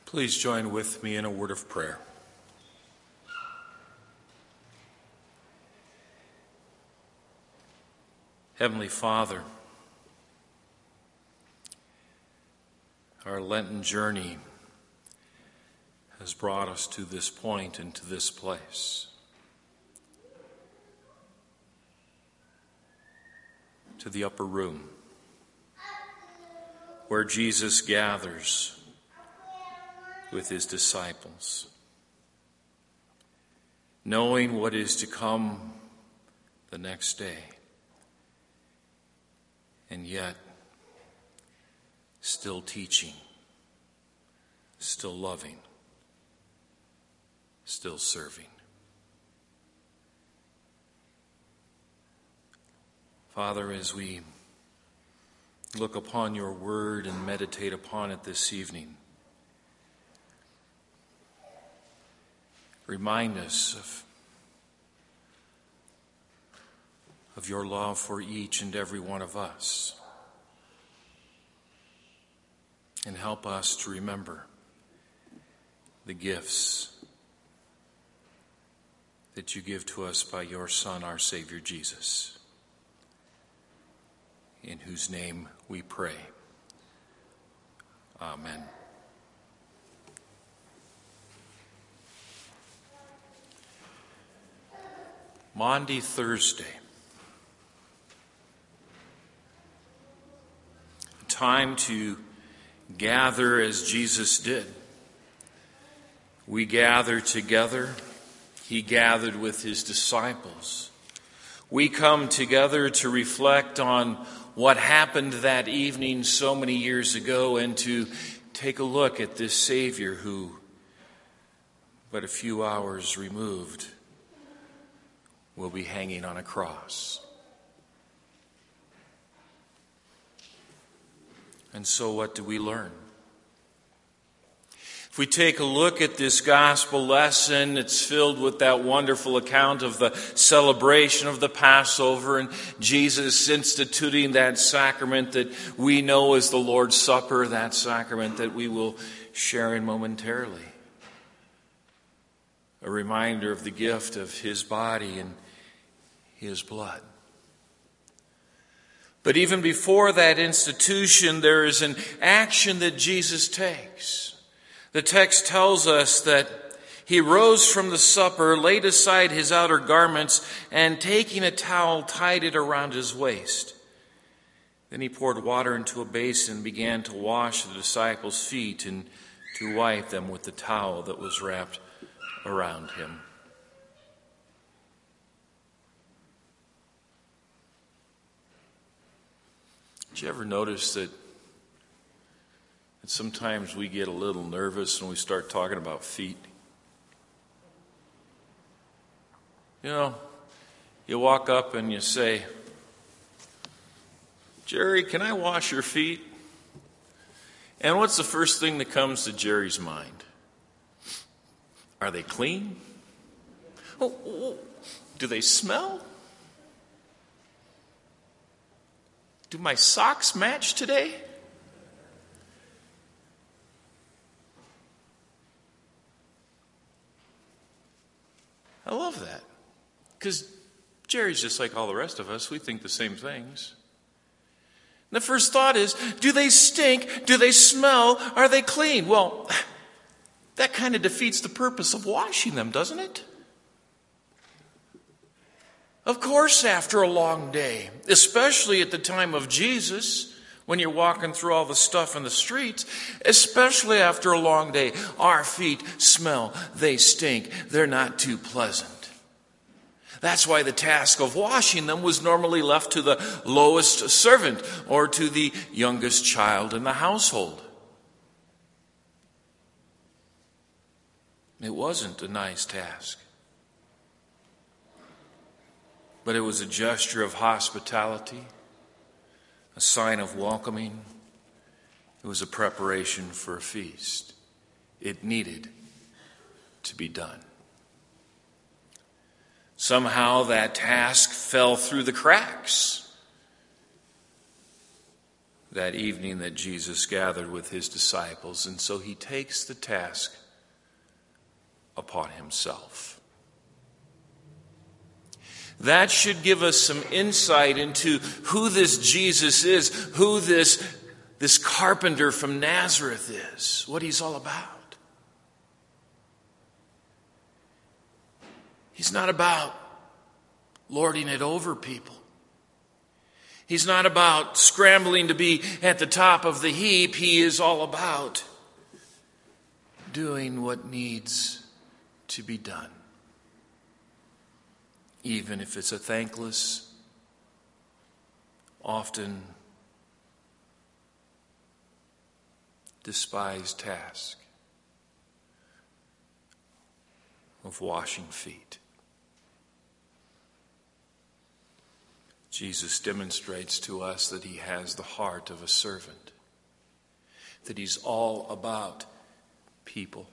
Please join with me in a word of prayer. Heavenly Father, our Lenten journey has brought us to this point and to this place, to the upper room, where Jesus gathers with his disciples, knowing what is to come the next day, and yet still teaching, still loving, still serving. Father, as we look upon your word and meditate upon it this evening, remind us of your love for each and every one of us. And help us to remember the gifts that you give to us by your Son, our Savior Jesus, in whose name we pray. Amen. Maundy Thursday. Time to gather as Jesus did. We gather together. He gathered with his disciples. We come together to reflect on what happened that evening so many years ago and to take a look at this Savior who, but a few hours removed, will be hanging on a cross. And so what do we learn? If we take a look at this gospel lesson, it's filled with that wonderful account of the celebration of the Passover and Jesus instituting that sacrament that we know as the Lord's Supper, that sacrament that we will share in momentarily. A reminder of the gift of his body and his blood. But even before that institution, there is an action that Jesus takes. The text tells us that he rose from the supper, laid aside his outer garments, and taking a towel, tied it around his waist. Then he poured water into a basin and began to wash the disciples' feet and to wipe them with the towel that was wrapped around him. Did you ever notice that sometimes we get a little nervous when we start talking about feet? You know, you walk up and you say, "Jerry, can I wash your feet?" And what's the first thing that comes to Jerry's mind? Are they clean? Oh, do they smell? Do my socks match today? I love that. Because Jerry's just like all the rest of us. We think the same things. And the first thought is, do they stink? Do they smell? Are they clean? Well, that kind of defeats the purpose of washing them, doesn't it? Of course, after a long day, especially at the time of Jesus, when you're walking through all the stuff in the streets, especially after a long day, our feet smell, they stink, they're not too pleasant. That's why the task of washing them was normally left to the lowest servant or to the youngest child in the household. It wasn't a nice task. But it was a gesture of hospitality, a sign of welcoming. It was a preparation for a feast. It needed to be done. Somehow that task fell through the cracks. that evening that Jesus gathered with his disciples, and so he takes the task upon himself. That should give us some insight into who this Jesus is, who this carpenter from Nazareth is, what he's all about. He's not about lording it over people. He's not about scrambling to be at the top of the heap. He is all about doing what needs to be done, even if it's a thankless, often despised task of washing feet. Jesus demonstrates to us that he has the heart of a servant, that he's all about people.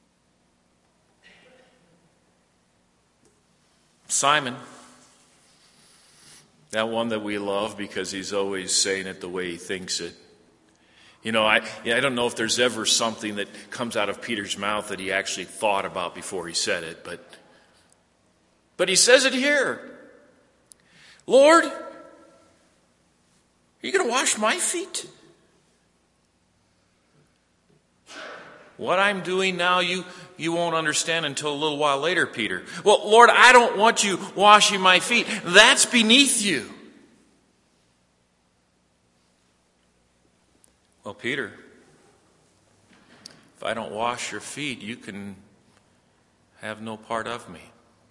Simon, that one that we love because he's always saying it the way he thinks it. You know, I don't know if there's ever something that comes out of Peter's mouth that he actually thought about before he said it, but he says it here. Lord, are you going to wash my feet? What I'm doing now, you won't understand until a little while later, Peter. Well, Lord, I don't want you washing my feet. That's beneath you. Well, Peter, if I don't wash your feet, you can have no part of me.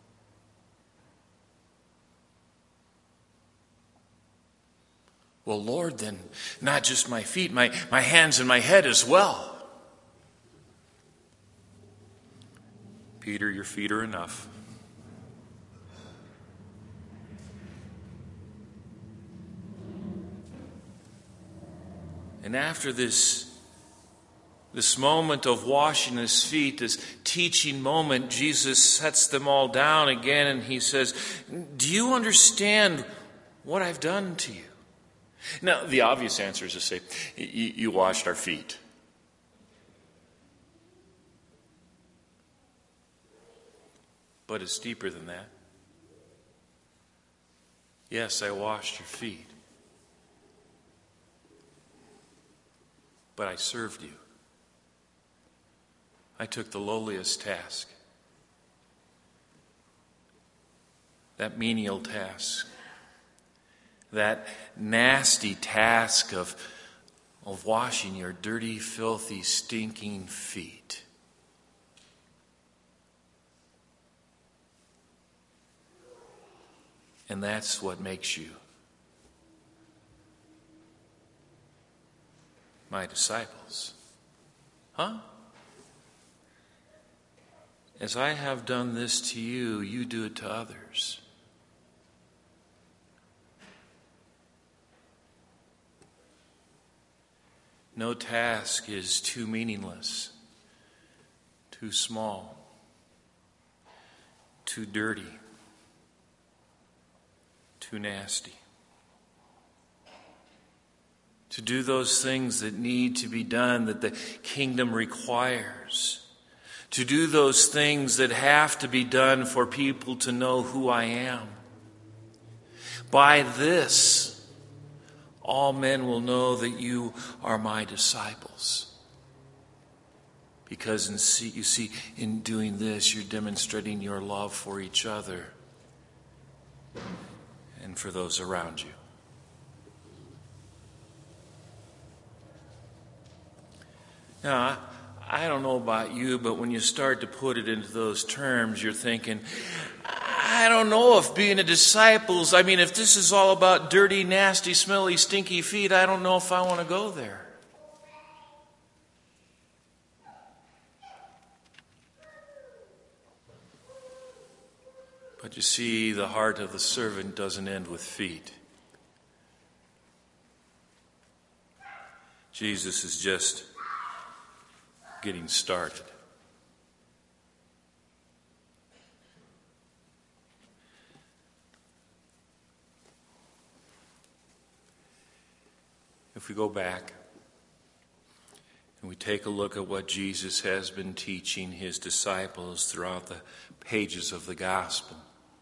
Well, Lord, then not just my feet, my hands and my head as well. Peter, your feet are enough. And after this moment of washing his feet, this teaching moment, Jesus sets them all down again and he says, do you understand what I've done to you? Now, the obvious answer is to say, you washed our feet. But it's deeper than that. Yes, I washed your feet. But I served you. I took the lowliest task. That menial task. That nasty task of washing your dirty, filthy, stinking feet. And that's what makes you my disciples. Huh? As I have done this to you, you do it to others. No task is too meaningless, too small, too dirty, too nasty. To do those things that need to be done, that the kingdom requires. To do those things that have to be done for people to know who I am. By this, all men will know that you are my disciples. Because you see, in doing this, you're demonstrating your love for each other and for those around you. Now, I don't know about you, but when you start to put it into those terms, you're thinking, I don't know if being a disciple, if this is all about dirty, nasty, smelly, stinky feet, I don't know if I want to go there. But you see, the heart of the servant doesn't end with feet. Jesus is just getting started. If we go back and we take a look at what Jesus has been teaching his disciples throughout the pages of the gospel,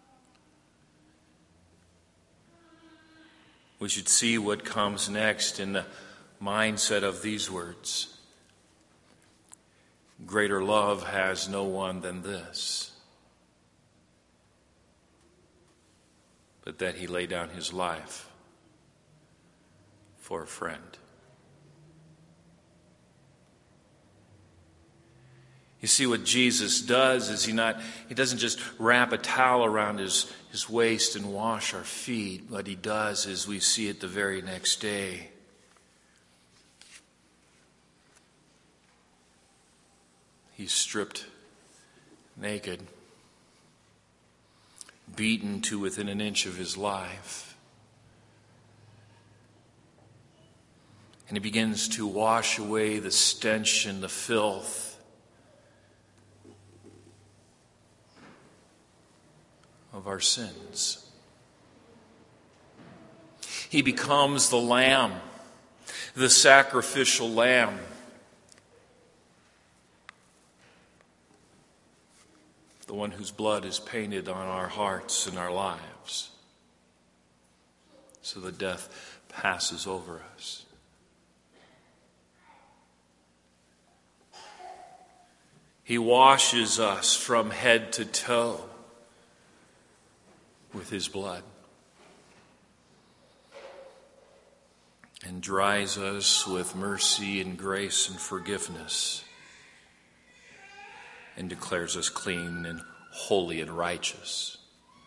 we should see what comes next in the mindset of these words. Greater love has no one than this, but that he lay down his life for a friend. You see, what Jesus does is he doesn't just wrap a towel around his waist and wash our feet. What he does is, we see it the very next day, he's stripped naked, beaten to within an inch of his life. And he begins to wash away the stench and the filth of our sins. He becomes the lamb, the sacrificial lamb. The one whose blood is painted on our hearts and our lives, so that death passes over us. He washes us from head to toe with his blood and dries us with mercy and grace and forgiveness, and declares us clean and holy and righteous.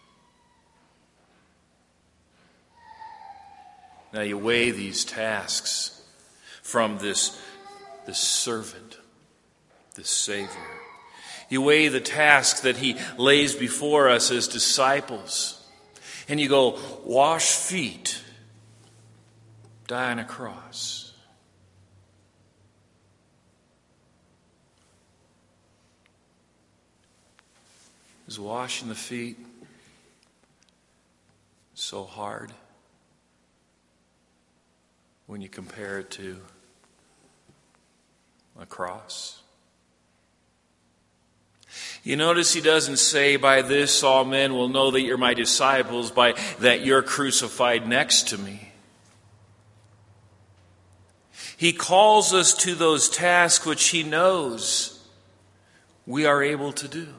Now you weigh these tasks from this servant, this Savior. You weigh the task that he lays before us as disciples, and you go, wash feet, die on a cross. Is washing the feet so hard when you compare it to a cross? You notice he doesn't say, by this all men will know that you're my disciples, by that you're crucified next to me. He calls us to those tasks which he knows we are able to do.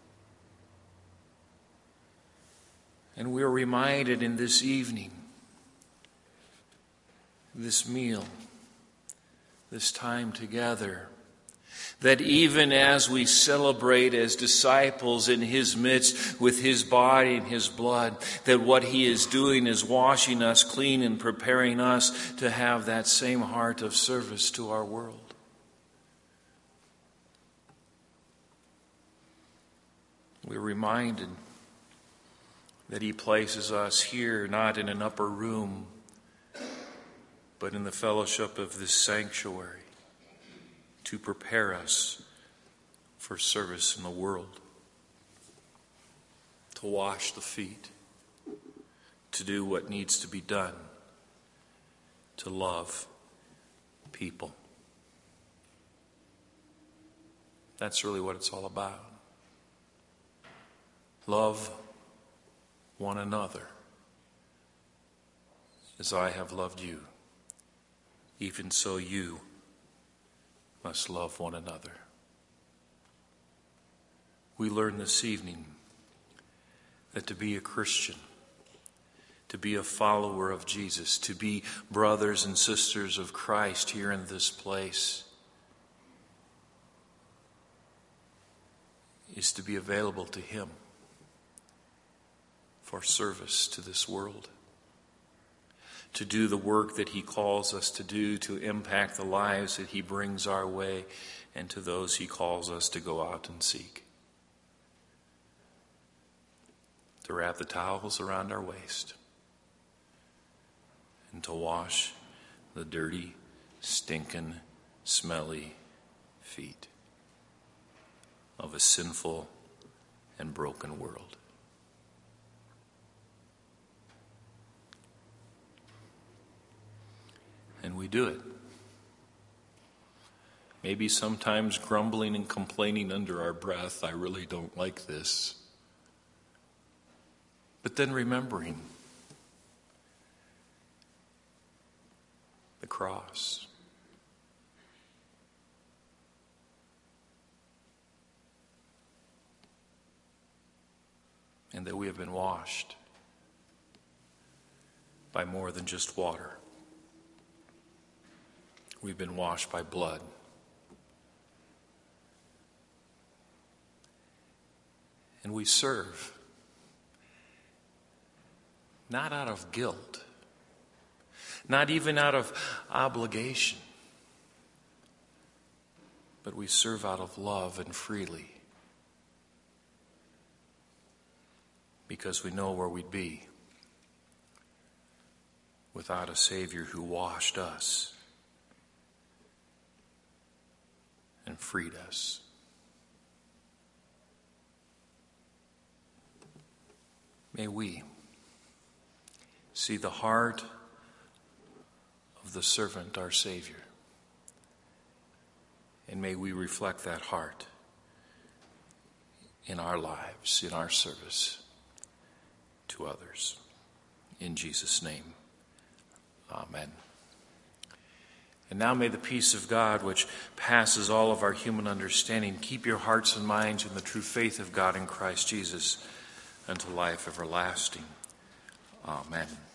And we're reminded in this evening, this meal, this time together, that even as we celebrate as disciples in his midst with his body and his blood, that what he is doing is washing us clean and preparing us to have that same heart of service to our world. We're reminded that he places us here not in an upper room, but in the fellowship of this sanctuary, to prepare us for service in the world, to wash the feet, to do what needs to be done, to love people. That's really what it's all about. Love one another as I have loved you. Even so you must love one another. We learn this evening that to be a Christian, to be a follower of Jesus, to be brothers and sisters of Christ here in this place, is to be available to him for service to this world, to do the work that he calls us to do, to impact the lives that he brings our way, and to those he calls us to go out and seek. To wrap the towels around our waist and to wash the dirty, stinking, smelly feet of a sinful and broken world. And we do it. Maybe sometimes grumbling and complaining under our breath, I really don't like this. But then remembering the cross. And that we have been washed by more than just water. We've been washed by blood. And we serve, not out of guilt, not even out of obligation, but we serve out of love and freely, because we know where we'd be without a Savior who washed us and freed us. May we see the heart of the servant, our Savior, and may we reflect that heart in our lives, in our service to others. In Jesus' name, amen. And now may the peace of God, which passes all of our human understanding, keep your hearts and minds in the true faith of God in Christ Jesus unto life everlasting. Amen.